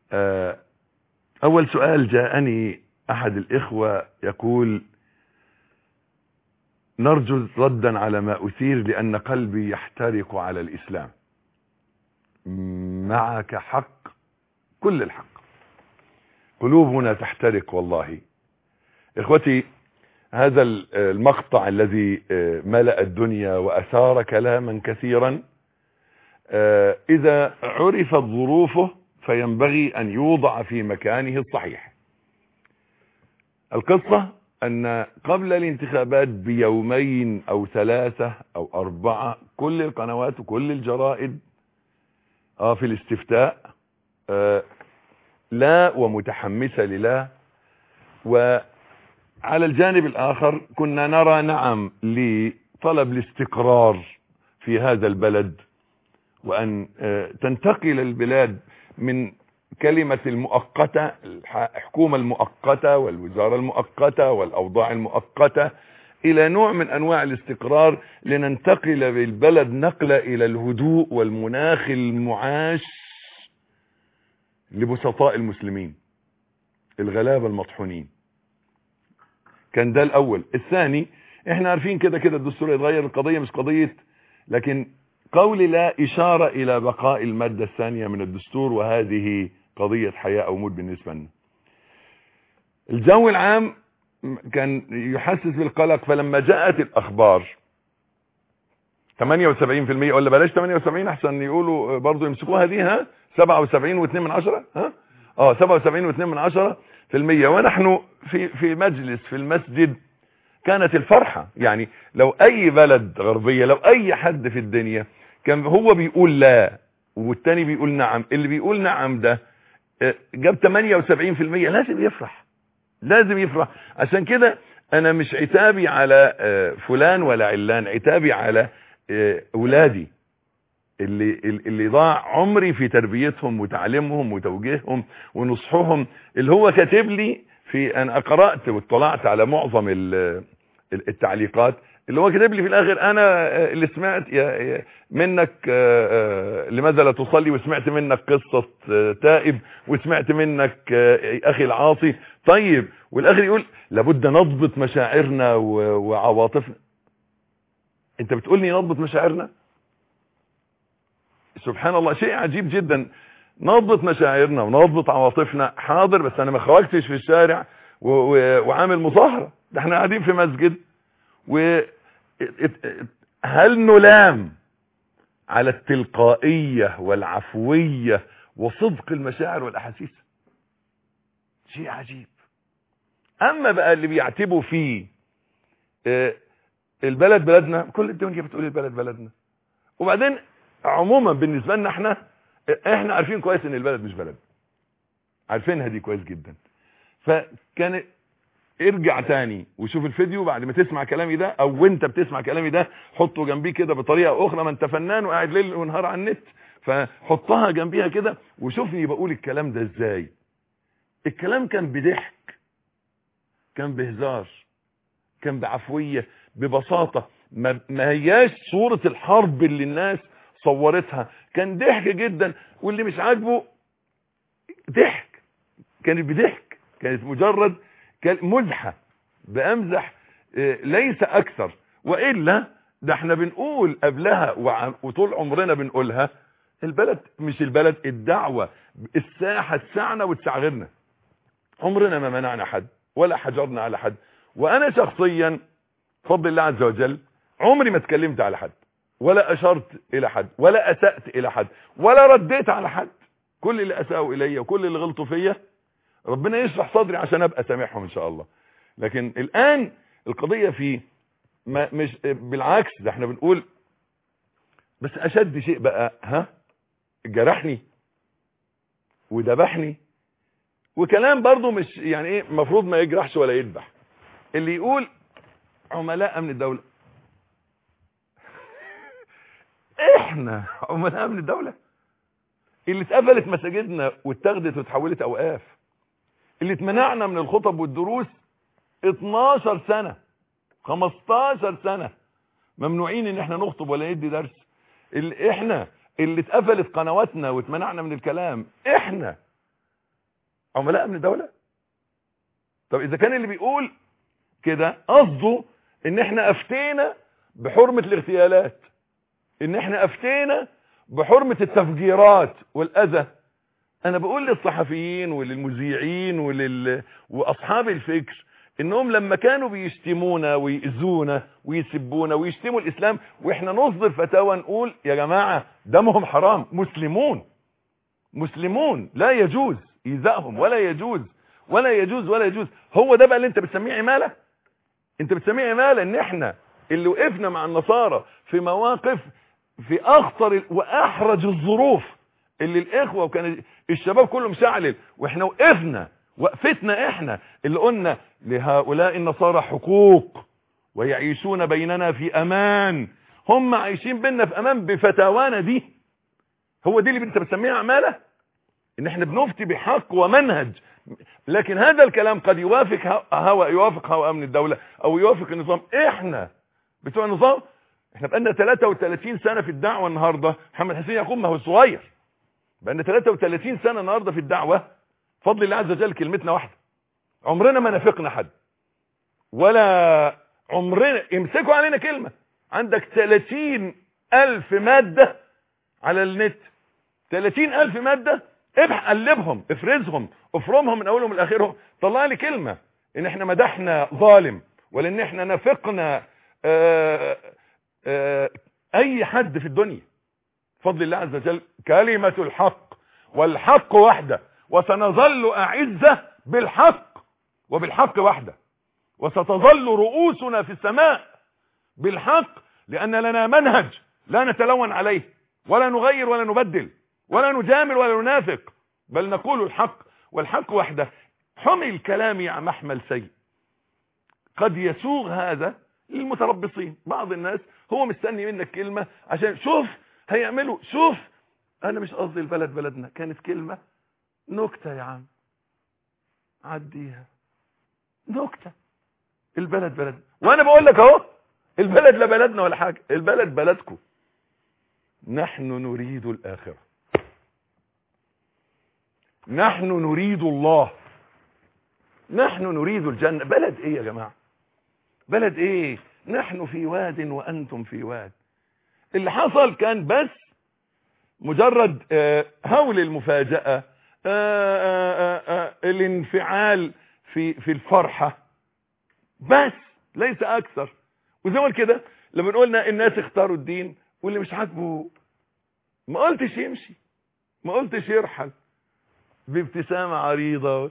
اول سؤال جاءني احد الاخوة يقول: نرجو ردا على ما اثير لان قلبي يحترق على الاسلام. معك حق، كل الحق، قلوبنا تحترق والله. اخوتي، هذا المقطع الذي ملأ الدنيا واثار كلاما كثيرا، اذا عرفت ظروفه فينبغي ان يوضع في مكانه الصحيح. القصة ان قبل الانتخابات بيومين او 3 أو 4 كل القنوات وكل الجرائد في الاستفتاء لا ومتحمسة لله، وعلى الجانب الاخر كنا نرى نعم لطلب الاستقرار في هذا البلد، وان تنتقل البلاد من كلمة المؤقتة، الحكومة المؤقتة والوزارة المؤقتة والاوضاع المؤقتة، الى نوع من انواع الاستقرار، لننتقل بالبلد نقلة الى الهدوء والمناخ المعاش لبسطاء المسلمين الغلابة المطحونين. كان ده الاول. الثاني، احنا عارفين كده كده الدستور يتغير، القضية مش قضية، لكن قولي لا إشارة إلى بقاء المادة الثانية من الدستور، وهذه قضية حياة أو موت بالنسبة لنا. الجو العام كان يحسس بالقلق، فلما جاءت الأخبار 78%، ولا بلاش 78 أحسن يقولوا برضو يمسكوها دي، 77.2%، 77.2%، ونحن في مجلس في المسجد، كانت الفرحة يعني لو أي بلد غربية، لو أي حد في الدنيا كان هو بيقول لا والتاني بيقول نعم، اللي بيقول نعم ده جاب 78%، لازم يفرح. عشان كده انا مش عتابي على فلان ولا علان، عتابي على اولادي اللي ضاع عمري في تربيتهم وتعليمهم وتوجيههم ونصحهم، اللي هو كاتب لي في، انا قرأت واطلعت على معظم التعليقات، اللي هو كاتب لي في الاخر: انا اللي سمعت منك لماذا لا تصلي، وسمعت منك قصة تائب، وسمعت منك اخي العاصي. طيب، والاخر يقول لابد نضبط مشاعرنا وعواطفنا. انت بتقول لي نضبط مشاعرنا؟ سبحان الله، شيء عجيب جدا. نضبط مشاعرنا ونضبط عواطفنا، حاضر، بس انا ما خرجتش في الشارع وعامل مظاهرة، ده احنا قاعدين في مسجد. هل نلام على التلقائية والعفوية وصدق المشاعر والأحاسيس؟ شيء عجيب. أما بقى اللي بيعتبوا فيه البلد بلدنا، كل الدنيا بتقول البلد بلدنا، وبعدين عموما بالنسبة لنا احنا عارفين كويس ان البلد مش بلد، عارفينها دي كويس جدا. فكان ارجع تاني وشوف الفيديو بعد ما تسمع كلامي ده، او وانت بتسمع كلامي ده حطه جنبيه كده بطريقة اخرى، ما انت فنان وقاعد ليل ونهار على النت، فحطها جنبيها كده وشوفني بقول الكلام ده ازاي. الكلام كان بضحك، كان بهزار، كان بعفوية، ببساطة، ما هياش صورة الحرب اللي الناس صورتها. كان ضحك جدا، واللي مش عاجبه ضحك، كانت بضحك، كانت مجرد مزحة، بأمزح ليس أكثر. وإلا ده احنا بنقول قبلها وطول عمرنا بنقولها، البلد مش البلد، الدعوة، الساحة تسعنا وتسعغرنا. عمرنا ما منعنا حد ولا حجرنا على حد، وأنا شخصيا بفضل الله عز وجل عمري ما اتكلمت على حد، ولا أشرت إلى حد، ولا أسأت إلى حد، ولا رديت على حد. كل اللي أساءوا إلي وكل اللي غلطوا فيا ربنا يشرح صدري عشان أبقى سامحهم إن شاء الله. لكن الآن القضية في مش بالعكس، ده احنا بنقول بس أشد شيء بقى جرحني وذبحني، وكلام برضو مش يعني ايه، مفروض ما يجرحش ولا يذبح. اللي يقول عملاء امن الدولة، احنا عملاء امن الدولة اللي اتقفلت مساجدنا واتاخدت وتحولت اوقاف، اللي اتمنعنا من الخطب والدروس 12 سنة 15 سنة ممنوعين ان احنا نخطب ولا ندي درس. احنا اللي اتقفلت قنواتنا واتمنعنا من الكلام، احنا عملاء امن الدولة؟ طب اذا كان اللي بيقول كده قصده ان احنا افتينا بحرمة الاغتيالات، ان احنا افتينا بحرمة التفجيرات والاذى، انا بقول للصحفيين وللمذيعين واصحاب الفكر انهم لما كانوا بيشتمونا ويؤذونا ويسبونا ويشتموا الاسلام واحنا نصدر فتاوى نقول يا جماعة دمهم حرام، مسلمون لا يجوز ايذائهم ولا يجوز، هو ده بقى اللي انت بتسميه عمالة؟ انت بتسميه عمالة ان احنا اللي وقفنا مع النصارى في مواقف في اخطر واحرج الظروف اللي الاخوة وكان الشباب كله مشعلل، واحنا وقفتنا احنا اللي قلنا لهؤلاء النصارى حقوق ويعيشون بيننا في امان، هم عايشين بيننا في امان بفتاوانا دي، هو دي اللي انت بتسميها عمالة؟ ان احنا بنفتي بحق ومنهج، لكن هذا الكلام قد يوافق هوى امن الدولة او يوافق النظام. احنا بتوع النظام احنا بقالنا 33 سنة في الدعوة. النهاردة محمد حسين يعقوب ما هو صغير، بقالنا 33 سنة النهاردة في الدعوة، فضل الله عز وجل كلمتنا واحدة، عمرنا ما نافقنا حد ولا عمرنا يمسكوا علينا كلمة. عندك 30,000 مادة على النت، 30,000 مادة، قلبهم افرزهم افرمهم من اولهم لاخرهم، طلع لي كلمة ان احنا مدحنا ظالم ولا ان احنا نافقنا اي حد في الدنيا. فضل الله عز وجل كلمة الحق والحق وحده، وسنظل أعزة بالحق وبالحق وحده، وستظل رؤوسنا في السماء بالحق، لأن لنا منهج لا نتلون عليه ولا نغير ولا نبدل ولا نجامل ولا ننافق، بل نقول الحق والحق وحده. حمل الكلام يا محمل سيء قد يسوغ هذا للمتربصين، بعض الناس هو مستني منك كلمة عشان شوف هيعملوا، شوف انا مش قصدي البلد بلدنا، كانت كلمة نكتة يا عم عديها، نكتة، البلد بلدنا، وانا بقول لك اهو البلد لا بلدنا ولا حاجة، البلد بلدكم. نحن نريد الآخرة، نحن نريد الله، نحن نريد الجنة. بلد ايه يا جماعة؟ بلد ايه؟ نحن في واد وانتم في واد. اللي حصل كان بس مجرد هول المفاجأة، الانفعال في الفرحة بس، ليس اكثر. وزي ما كده لما قلنا الناس اختاروا الدين، واللي مش عاجبه ما قلتش يمشي، ما قلتش يرحل بابتسامة عريضة.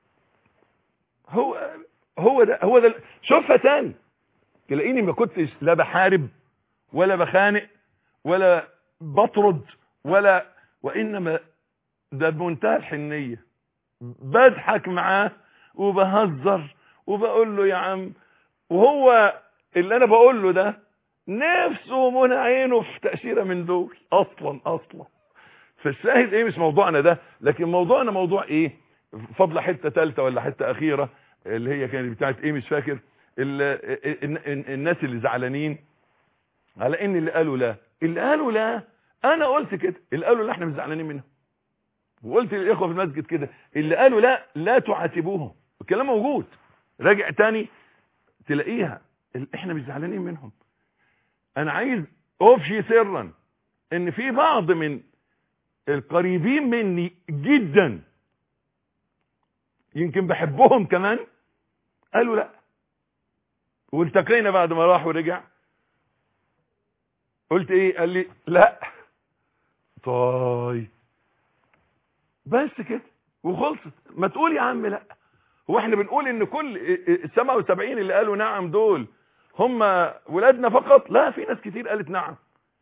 هو ده شوفها تاني تلاقيني ما كنتش لا بحارب ولا بخانق ولا بطرد وانما ده بمنتهى الحنية، بضحك معاه وبهزر وبقول له يا عم، وهو اللي انا بقول له ده نفسه من عينه في تأشيرة من دول اصلا. فالشاهد ايه؟ مش موضوعنا ده، لكن موضوعنا موضوع ايه؟ فضل حتة ثالثة ولا حتة اخيرة اللي هي كانت بتاعت ايه مش فاكر، الناس اللي زعلانين على ان اللي قالوا لا انا قلت كده، اللي قالوا لا احنا مش زعلانين منهم، وقلت للاخوه في المسجد كده اللي قالوا لا تعاتبوهم، الكلام موجود، راجع تاني تلاقيها احنا مش زعلانين منهم. انا عايز افشي سرا ان في بعض من القريبين مني جدا يمكن بحبهم كمان قالوا لا، والتقينا بعد ما راح ورجع قلت ايه؟ قال لي لا طيب بس كده وخلصت. ما تقول يا عم لا، هو احنا بنقول ان كل 77 اللي قالوا نعم دول هم ولادنا فقط؟ لا، في ناس كتير قالت نعم،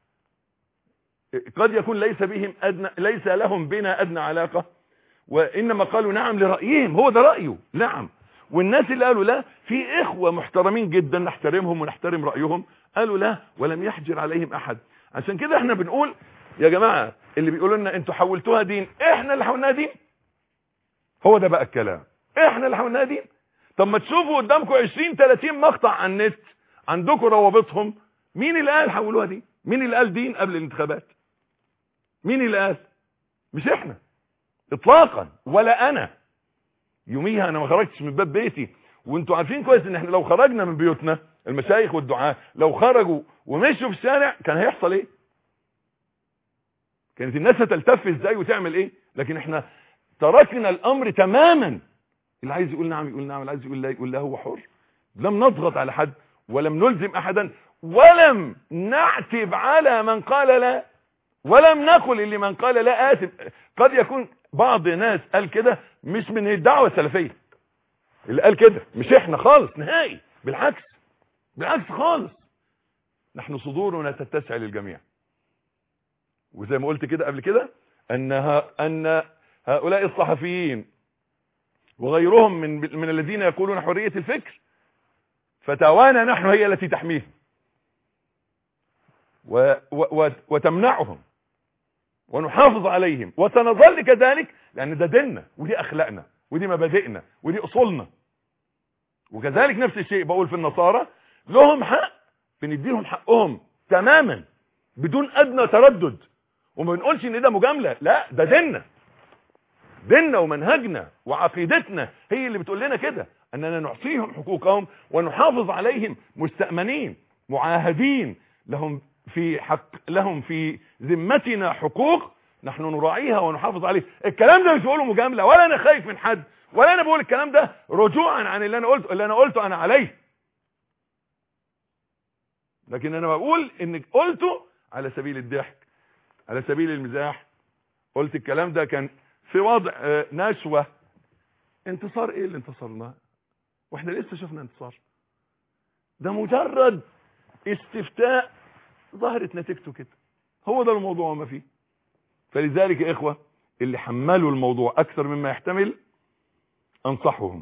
قد يكون ليس لهم بنا ادنى علاقة، وانما قالوا نعم لرأيهم، هو ده رأيه نعم. والناس اللي قالوا لا في اخوة محترمين جدا نحترمهم ونحترم رأيهم، قالوا لا ولم يحجر عليهم احد. عشان كده احنا بنقول يا جماعة اللي بيقولوا لنا انتوا حولتوها دين، احنا اللي حولناها دين، هو ده بقى الكلام، احنا اللي حولناها دين. طب ما تشوفوا قدامكم 20-30 مقطع على النت عندكم روابطهم، مين اللي قال حولوها دين؟ مين اللي قال دين قبل الانتخابات؟ مين اللي قال؟ مش احنا اطلاقا ولا انا، يوميها انا ما خرجتش من باب بيتي. وانتوا عارفين كويس ان احنا لو خرجنا من بيوتنا، المشايخ والدعاة لو خرجوا ومشوا في الشارع كان هيحصل ايه؟ كانت الناس هتلتف ازاي وتعمل ايه؟ لكن احنا تركنا الامر تماما. اللي عايز يقول نعم يقول نعم، اللي عايز يقول لا يقول لا، هو حر. لم نضغط على حد ولم نلزم احدا ولم نعتب على من قال لا، ولم نقل اللي من قال لا آثم. قد يكون بعض ناس قال كده مش من الدعوة السلفية اللي قال كده، مش احنا خالص نهائي، بالعكس خالص. نحن صدورنا تتسع للجميع. وزي ما قلت كده قبل كده ان هؤلاء الصحفيين وغيرهم من الذين يقولون حرية الفكر، فتاوانا نحن هي التي تحميهم وتمنعهم ونحافظ عليهم، وسنظل كذلك، لان ده ديننا ودي اخلاقنا ودي مبادئنا ودي اصولنا. وكذلك نفس الشيء بقول في النصارى، لهم حق بنديهم حقهم تماما بدون ادنى تردد، وما بنقولش ان ده مجامله، لا، ده ديننا ومنهجنا وعقيدتنا هي اللي بتقول لنا كده، اننا نعطيهم حقوقهم ونحافظ عليهم مستأمنين معاهدين، لهم في ذمتنا حقوق نحن نراعيها ونحافظ عليها. الكلام ده مش بقوله مجامله، ولا انا خايف من حد، ولا انا بقول الكلام ده رجوعا عن اللي انا قلته انا عليه، لكن انا بقول انك قلته على سبيل الضحك، على سبيل المزاح. قلت الكلام ده كان في وضع نشوة. انتصار ايه اللي انتصرناه واحنا لسه شفنا انتصار؟ ده مجرد استفتاء ظهرت نتيجته كده، هو ده الموضوع وما فيه. فلذلك يا اخوة اللي حملوا الموضوع اكثر مما يحتمل انصحهم.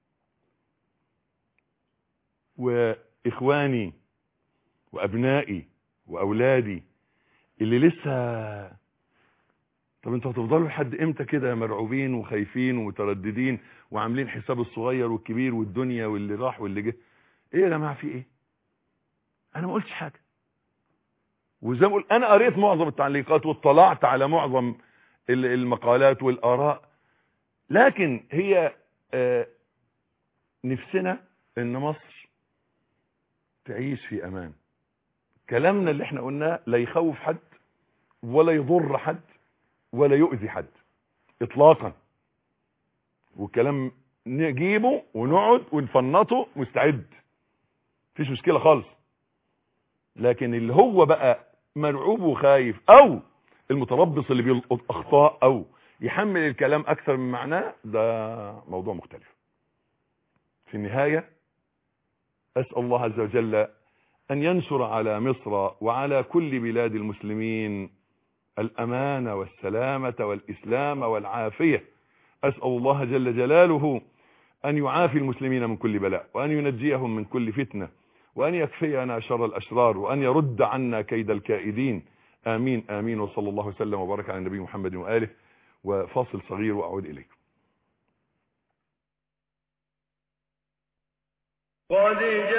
واخواني وابنائي واولادي اللي لسه، طب انتوا هتفضلوا لحد امتى كده مرعوبين وخايفين ومترددين وعاملين حساب الصغير والكبير والدنيا واللي راح واللي جه؟ ايه يا جماعه في ايه؟ انا ما قلتش حاجه، وزي ما قلت انا قريت معظم التعليقات واطلعت على معظم المقالات والاراء، لكن هي نفسنا ان مصر تعيش في امان. كلامنا اللي احنا قلناه لا يخوف حد ولا يضر حد ولا يؤذي حد اطلاقا، والكلام نجيبه ونقعد ونفنطه مستعد، مفيش مشكلة خالص. لكن اللي هو بقى مرعوب وخايف او المتربص اللي بيلقط اخطاء او يحمل الكلام اكثر من معناه، ده موضوع مختلف. في النهاية اسأل الله عز وجل ان ينشر على مصر وعلى كل بلاد المسلمين الأمان والسلامة والإسلام والعافية. أسأل الله جل جلاله أن يعافي المسلمين من كل بلاء، وأن ينجيهم من كل فتنة، وأن يكفينا شر الأشرار، وأن يرد عنا كيد الكائدين. آمين آمين. وصلى الله وسلم وبارك على النبي محمد وآله. وفاصل صغير وأعود إليكم. قد